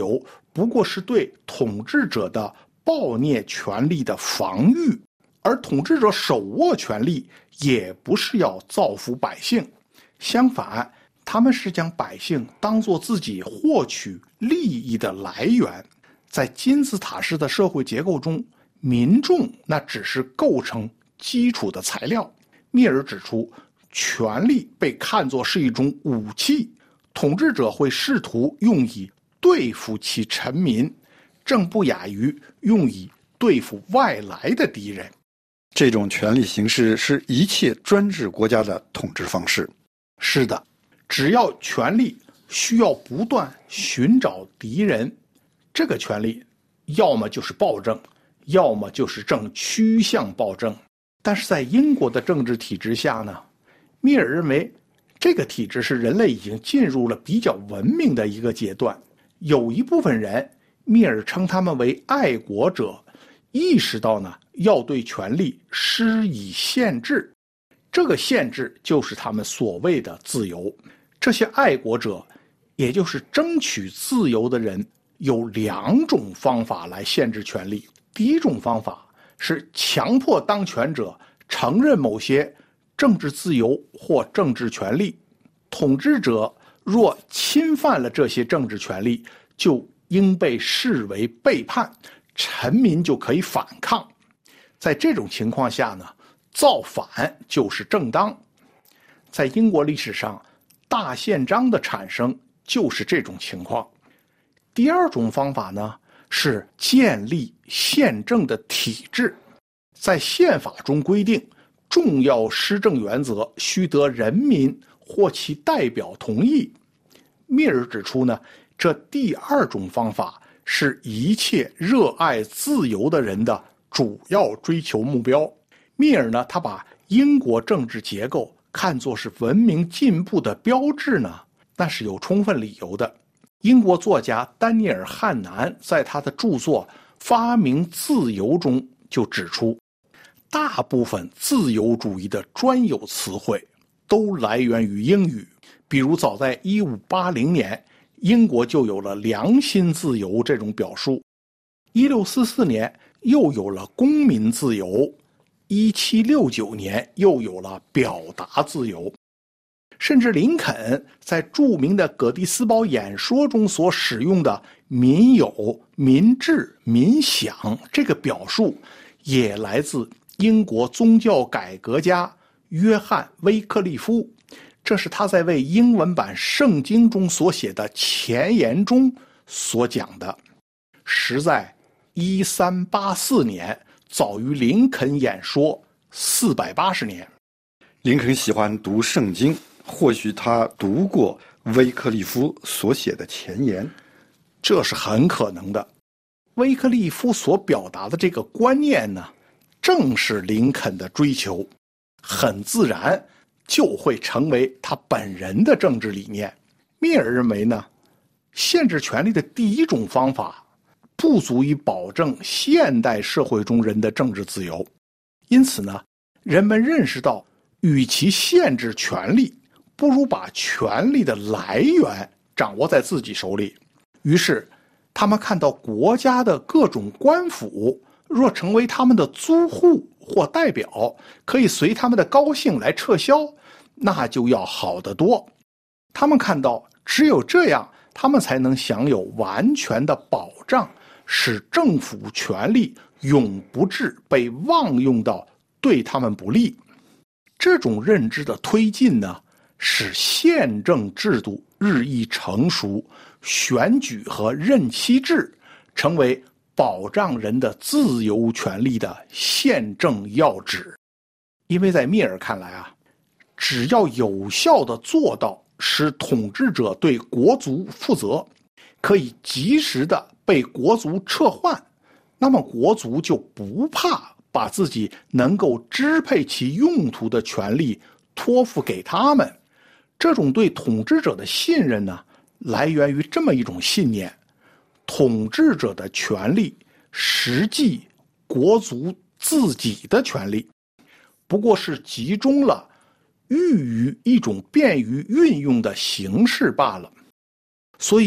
不过是对统治者的暴虐权力的防御，而统治者手握权力也不是要造福百姓，相反，他们是将百姓当作自己获取利益的来源。在金字塔式的社会结构中，民众那只是构成基础的材料。密尔指出，权力被看作是一种武器，统治者会试图用以对付其臣民，正不亚于用以对付外来的敌人。 这种权力形式是一切专制国家的统治方式。 是的，只要权力需要不断寻找敌人，这个权力要么就是暴政，要么就是正趋向暴政。但是在英国的政治体制下呢，密尔认为这个体制是人类已经进入了比较文明的一个阶段。有一部分人，密尔称他们为爱国者，意识到呢要对权力施以限制，这个限制就是他们所谓的自由。这些爱国者，也就是争取自由的人，有两种方法来限制权力。第一种方法是强迫当权者承认某些政治自由或政治权利，统治者若侵犯了这些政治权利，就应被视为背叛，臣民就可以反抗。在这种情况下呢，造反就是正当。在英国历史上，大宪章的产生就是这种情况。第二种方法呢，是建立宪政的体制。在宪法中规定，重要施政原则须得人民或其代表同意。密尔指出呢，这第二种方法是一切热爱自由的人的主要追求目标。密尔呢，他把英国政治结构看作是文明进步的标志呢，那是有充分理由的。英国作家丹尼尔·汉南在他的著作《发明自由》中就指出，大部分自由主义的专有词汇都来源于英语。比如早在一五八零年，英国就有了良心自由这种表述，一六四四年又有了公民自由，一七六九年又有了表达自由。甚至林肯在著名的葛蒂斯堡演说中所使用的民有、民治、民享这个表述，也来自英国宗教改革家约翰·威克利夫。这是他在为英文版圣经中所写的前言中所讲的，实在一三八四年，早于林肯演说四百八十年。 林肯喜欢读圣经，或许他读过威克利夫所写的前言， 这是很可能的。威克利夫所表达的这个观念呢，正是林肯的追求，很自然就会成为他本人的政治理念。密尔认为呢，限制权力的第一种方法不足以保证现代社会中人的政治自由，因此呢，人们认识到，与其限制权力，不如把权力的来源掌握在自己手里。于是他们看到国家的各种官府若成为他们的租户或代表，可以随他们的高兴来撤销，那就要好得多。他们看到只有这样，他们才能享有完全的保障，使政府权力永不致被妄用到对他们不利。这种认知的推进呢，使宪政制度日益成熟，选举和任期制成为保障人的自由权利的宪政要旨。因为在密尔看来啊，只要有效地做到使统治者对国族负责，可以及时地被国族撤换，那么国族就不怕把自己能够支配其用途的权利托付给他们。这种对统治者的信任呢，来源于这么一种信念：统治者的权利实际国族自己的权利，不过是集中了寓于一种便于运用的形式罢了。所以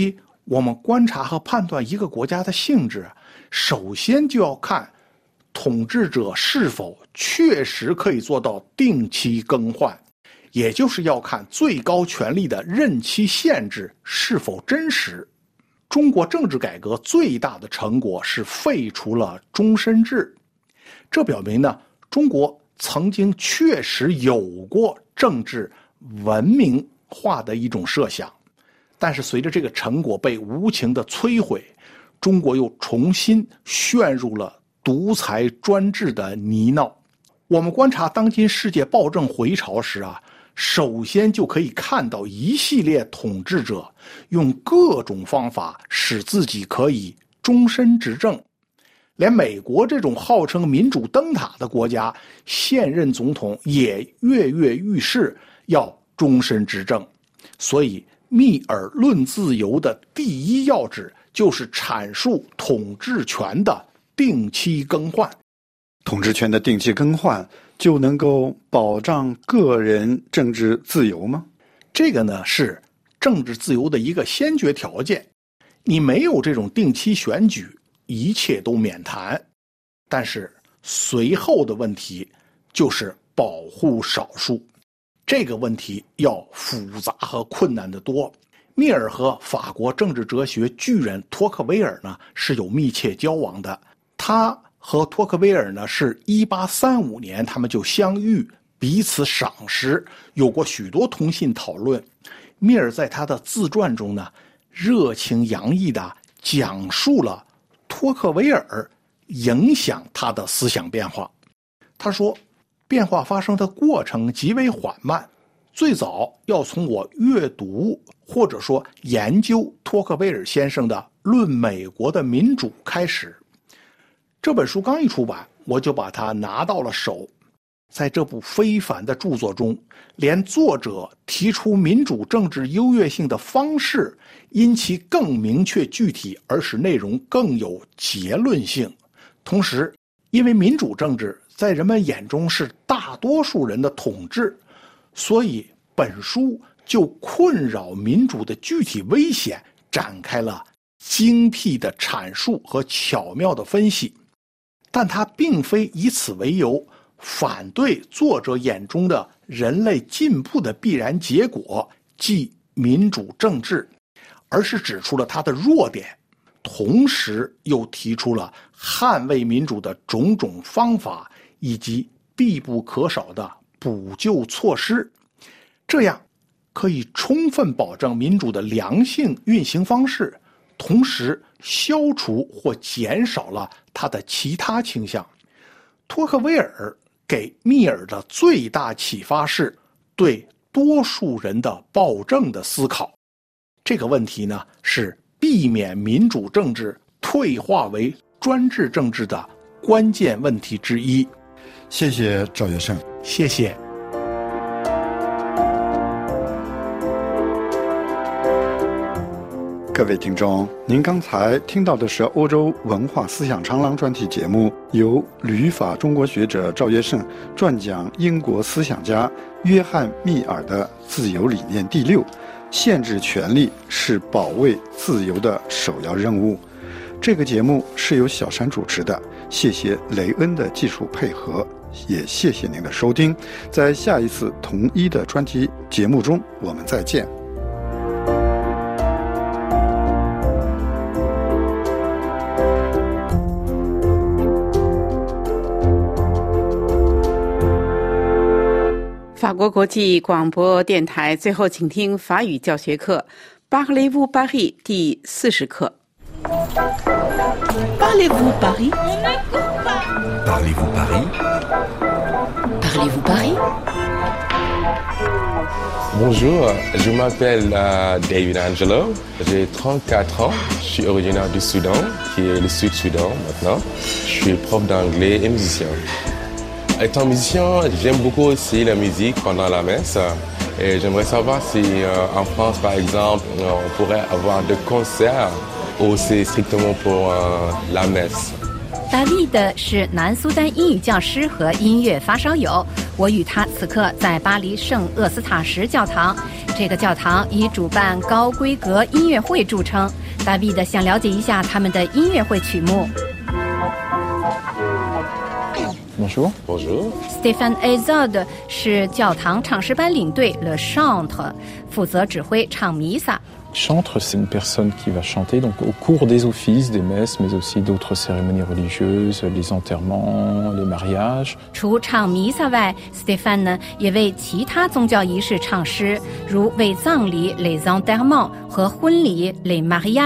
我们观察和判断一个国家的性质，首先就要看统治者是否确实可以做到定期更换，也就是要看最高权力的任期限制是否真实。中国政治改革最大的成果是废除了终身制，这表明呢，中国曾经确实有过政治文明化的一种设想，但是随着这个成果被无情的摧毁，中国又重新陷入了独裁专制的泥淖。我们观察当今世界暴政回潮时啊，首先就可以看到一系列统治者用各种方法使自己可以终身执政。连美国这种号称民主灯塔的国家，现任总统也跃跃欲试要终身执政。所以密尔论自由的第一要旨就是阐述统治权的定期更换。 统治权的定期更换就能够保障个人政治自由吗？ 这个呢是政治自由的一个先决条件。你没有这种定期选举，一切都免谈。但是随后的问题就是保护少数，这个问题要复杂和困难得多。密尔和法国政治哲学巨人托克维尔呢是有密切交往的，他和托克维尔呢是一八三五年他们就相遇，彼此赏识，有过许多通信讨论。密尔在他的自传中呢热情洋溢地讲述了托克维尔影响他的思想变化。他说，变化发生的过程极为缓慢，最早要从我阅读或者说研究托克维尔先生的《论美国的民主》开始。这本书刚一出版，我就把它拿到了手。在这部非凡的著作中，连作者提出民主政治优越性的方式因其更明确具体而使内容更有结论性。同时，因为民主政治在人们眼中是大多数人的统治，所以本书就困扰民主的具体危险展开了精辟的阐述和巧妙的分析。但它并非以此为由反对作者眼中的人类进步的必然结果，即民主政治，而是指出了它的弱点，同时又提出了捍卫民主的种种方法以及必不可少的补救措施。这样可以充分保证民主的良性运行方式，同时消除或减少了它的其他倾向。托克维尔给密尔的最大启发是对多数人的暴政的思考。这个问题呢，是避免民主政治退化为专制政治的关键问题之一。 谢谢赵学胜。 谢谢。 各位听众，您刚才听到的是欧洲文化思想长廊专题节目，由旅法中国学者赵约胜撰讲英国思想家约翰·密尔的自由理念第六：限制权力是保卫自由的首要任务。这个节目是由小山主持的，谢谢雷恩的技术配合，也谢谢您的收听。在下一次同一的专题节目中，我们再见。 法国国际广播电台，最后请听法语教学课 Parlez-vous Paris 第四十课。 Parlez-vous Paris? Parlez-vous Paris? Parlez-vous Paris? Bonjour, je m'appelle uh, David Angelo, j'ai trente-quatre ans, je suis originaire du Soudan, qui est le Sud-Soudan maintenant. Je suis prof d'anglais et musicien. Étant musicien, j'aime beaucoup aussi la musique pendant la messe. Et j'aimerais savoir si euh, en France, par exemple, on pourrait avoir des concerts ou c'est strictement pour euh, la messe. 大卫的是南苏丹英语教师和音乐发烧友，我与他此刻在巴黎圣厄斯塔什教堂。这个教堂以主办高规格音乐会著称， 大卫的想了解一下他们的音乐会曲目。 Bonjour. Bonjour. Stéphane Hazard 是教堂唱诗班领队 Le Chantre， 负责指挥唱弥撒。 Chantre, c'est une personne qui va chanter donc au cours des offices, des messes, mais aussi d'autres cérémonies religieuses, les enterrements, les mariages. 除唱弥撒外 ，Stéphane 呢也为其他宗教仪式唱诗，如为葬礼 les enterrements 和婚礼 les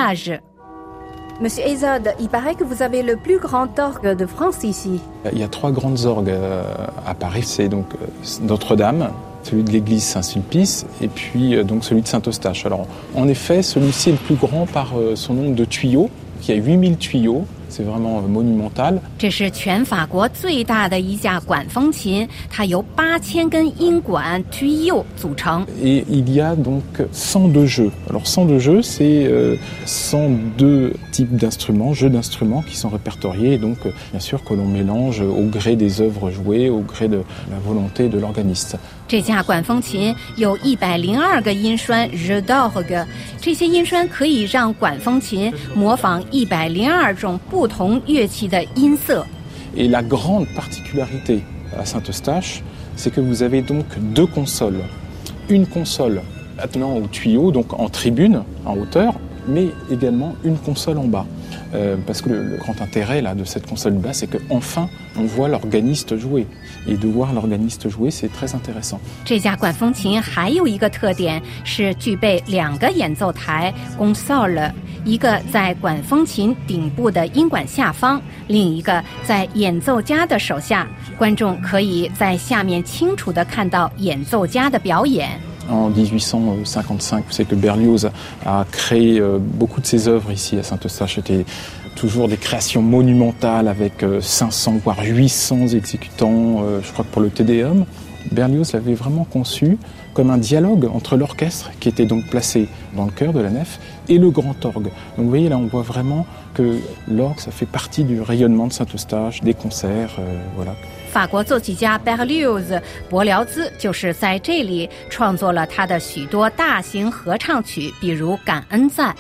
mariages。Monsieur Hazard, il paraît que vous avez le plus grand orgue de France ici. Il y a trois grandes orgues à Paris, c'est donc Notre-Dame, celui de l'église Saint-Sulpice et puis euh, donc celui de Saint-Eustache. Alors en effet, celui-ci est le plus grand par euh, son nombre de tuyaux, qui a huit mille tuyaux. C'est vraiment monumental. 这是全法国最大的一架管风琴，它由八千根音管 tuyaux 组成。 Et il y a donc cent deux jeux. Alors cent deux jeux, c'est euh, cent deux types d'instruments, jeux d'instruments qui sont répertoriés. Et donc euh, bien sûr que l'on mélange au gré des œuvres jouées, au gré de la volonté de l'organiste. 这架管风琴有一百零二个音栓 jeux d'orgue， 这些音栓可以让管风琴模仿一百零二种不同乐器的音色。 Et la grande particularité à Saint-Eustache, c'est que vous avez donc deux consoles. Une console attenant au tuyau, donc en tribune, en hauteur, mais également une console en bas. Euh, parce que le, le grand intérêt là, de cette console bas, c'est qu'enfin, on voit l'organiste jouer. Et de voir l'organiste jouer, c'est très intéressant. 这架管风琴还有一个特点是具备两个演奏台 console， 一个在管风琴顶部的音管下方，另一个在演奏家的手下。观众可以在下面清楚地看到演奏家的表演。 En dix-huit cent cinquante-cinq, vous savez que Berlioz a créé beaucoup de ses œuvres ici à Saint-Eustache. C'était toujours des créations monumentales avec cinq cents voire huit cents exécutants, je crois que pour le Te Deum. Berlioz l'avait vraiment conçu comme un dialogue entre l'orchestre qui était donc placé dans le chœur de la nef et le grand orgue. Donc vous voyez là, on voit vraiment que l'orgue, ça fait partie du rayonnement de Saint-Eustache, des concerts, euh, voilà. 法国作曲家 Berlioz 柏辽兹就是在这里创作了他的许多大型合唱曲，比如《感恩赞》。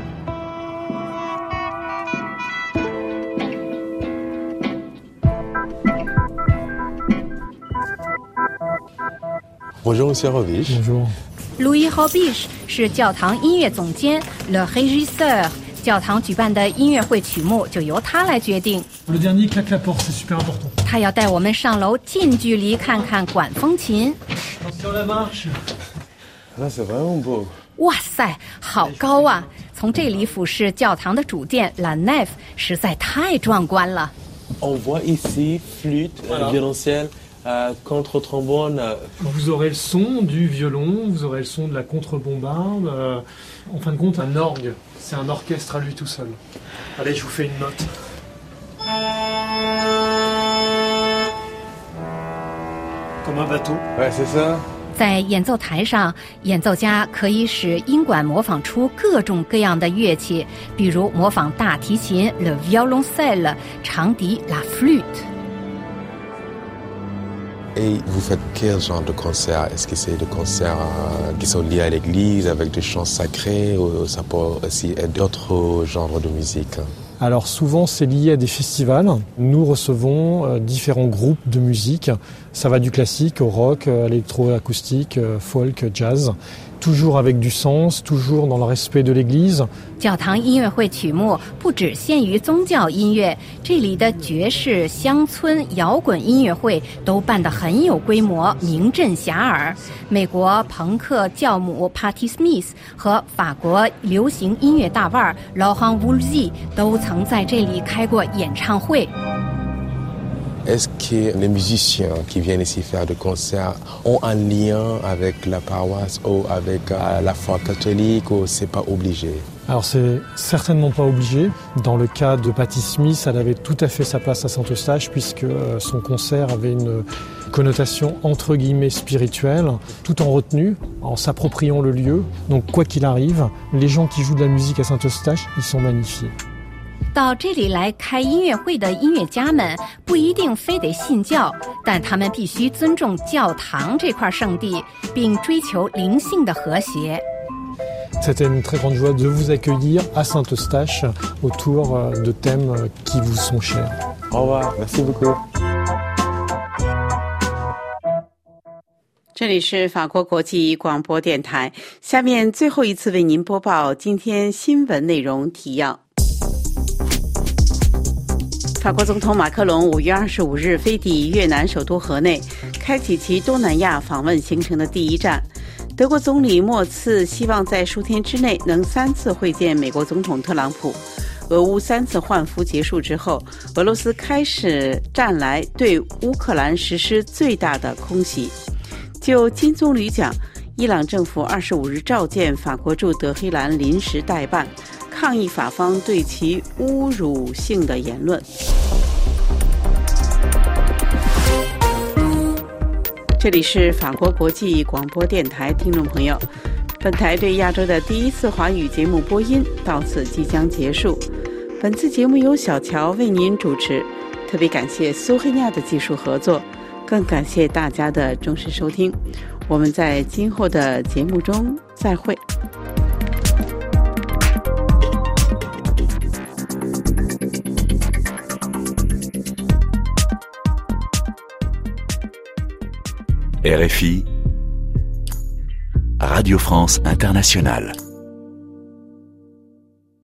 Bonjour, Monsieur Robiche. Bonjour. Louis Robiche 是教堂音乐总监 Le Régisseur。 教堂举办的音乐会曲目就由他来决定。 Le dernier claque la porte, c'est super important. 他要带我们上楼近距离看看管风琴。 Sur la marche. Là, c'est vraiment beau. 哇塞，好高啊！从这里俯视教堂的主殿 La Nef 实在太壮观了。 On voit ici flûte, voilà. violoncelle. Euh, contre-trombone. Euh... Vous aurez le son du violon, vous aurez le son de la contrebombarde. Euh, en fin de compte, un orgue, c'est un orchestre à lui tout seul. Allez, je vous fais une note. Comme un bateau. Ouais, c'est ça. 在演奏台上，演奏家可以使音管模仿出各种各样的乐器，比如模仿大提琴 le violoncelle， 长笛 la flûte。 Et vous faites quel genre de concert? Est-ce que c'est des concerts qui sont liés à l'église avec des chants sacrés ou ça peut aussi être d'autres genres de musique? Alors souvent c'est lié à des festivals. Nous recevons euh, différents groupes de musique. Ça va du classique au rock, euh, électroacoustique, euh, folk, jazz. Toujours avec du sens, toujours dans le respect de l'église. 教堂音乐会曲目不只限于宗教音乐，这里的爵士、乡村、摇滚音乐会都办得很有规模，名震遐迩。美国朋克教母 Patti Smith 和法国流行音乐大腕 Laurent Voulzy 都曾在这里开过演唱会。 Est-ce que les musiciens qui viennent ici faire des concerts ont un lien avec la paroisse ou avec euh, la foi catholique ou c'est pas obligé? Alors c'est certainement pas obligé. Dans le cas de Patti Smith, elle avait tout à fait sa place à Saint-Eustache puisque son concert avait une connotation entre guillemets spirituelle, tout en retenue, en s'appropriant le lieu. Donc quoi qu'il arrive, les gens qui jouent de la musique à Saint-Eustache, ils sont magnifiés. 到这里来开音乐会的音乐家们不一定非得信教，但他们必须尊重教堂这块圣地，并追求灵性的和谐。 C'était une très grande joie de vous accueillir à Saint-Eustache autour de thèmes qui vous sont chers. Au revoir, merci beaucoup. 这里是法国国际广播电台，下面最后一次为您播报今天新闻内容提要。法国总统马克龙五月二十五日飞抵越南首都河内，开启其东南亚访问行程的第一站。德国总理默茨希望在数天之内能三次会见美国总统特朗普。俄乌三次换俘结束之后，俄罗斯开始战来对乌克兰实施最大的空袭。就金棕榈奖，伊朗政府二十五日召见法国驻德黑兰临时代办，抗议法方对其侮辱性的言论。这里是法国国际广播电台，听众朋友，本台对亚洲的第一次华语节目播音到此即将结束。本次节目由小乔为您主持，特别感谢苏黑亚的技术合作，更感谢大家的忠实收听。我们在今后的节目中再会。 R F I, Radio France Internationale.